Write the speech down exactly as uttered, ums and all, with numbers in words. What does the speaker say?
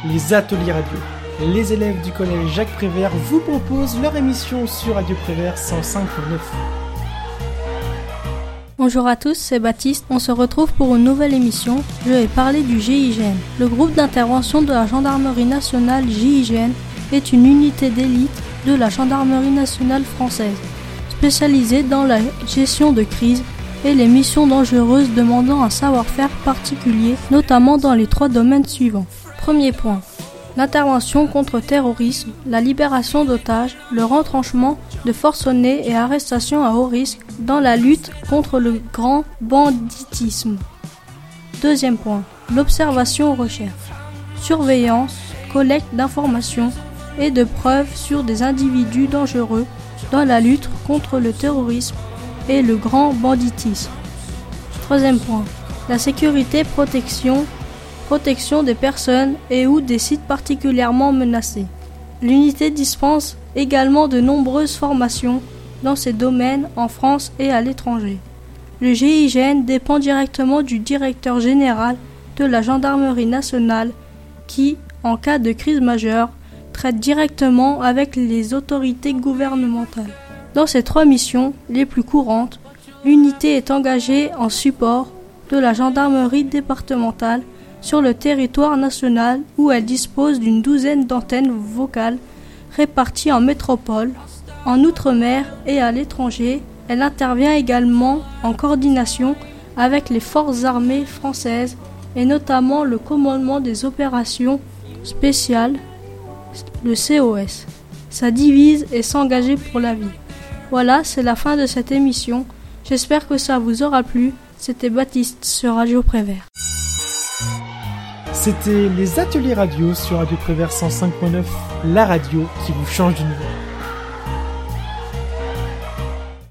les ateliers radio. Les élèves du collège Jacques Prévert vous proposent leur émission sur Radio Prévert cent cinq virgule neuf. Bonjour à tous, c'est Baptiste. On se retrouve pour une nouvelle émission. Je vais parler du G I G N. Le groupe d'intervention de la Gendarmerie nationale G I G N est une unité d'élite de la Gendarmerie nationale française, spécialisée dans la gestion de crise et les missions dangereuses demandant un savoir-faire particulier, notamment dans les trois domaines suivants. Premier point. L'intervention contre le terrorisme, la libération d'otages, le retranchement de forcenés et arrestations à haut risque dans la lutte contre le grand banditisme. Deuxième point, l'observation-recherche, surveillance, collecte d'informations et de preuves sur des individus dangereux dans la lutte contre le terrorisme et le grand banditisme. Troisième point, la sécurité, protection, protection des personnes et ou des sites particulièrement menacés. L'unité dispense également de nombreuses formations dans ces domaines en France et à l'étranger. Le G I G N dépend directement du directeur général de la Gendarmerie nationale qui, en cas de crise majeure, traite directement avec les autorités gouvernementales. Dans ces trois missions, les plus courantes, l'unité est engagée en support de la gendarmerie départementale sur le territoire national où elle dispose d'une douzaine d'antennes vocales réparties en métropole, en outre-mer et à l'étranger. Elle intervient également en coordination avec les forces armées françaises et notamment le commandement des opérations spéciales, le C O S. Sa devise est s'engager pour la vie. Voilà, c'est la fin de cette émission. J'espère que ça vous aura plu. C'était Baptiste sur Radio Prévert. C'était les ateliers radio sur Radio Prévert cent cinq virgule neuf, la radio qui vous change d'univers.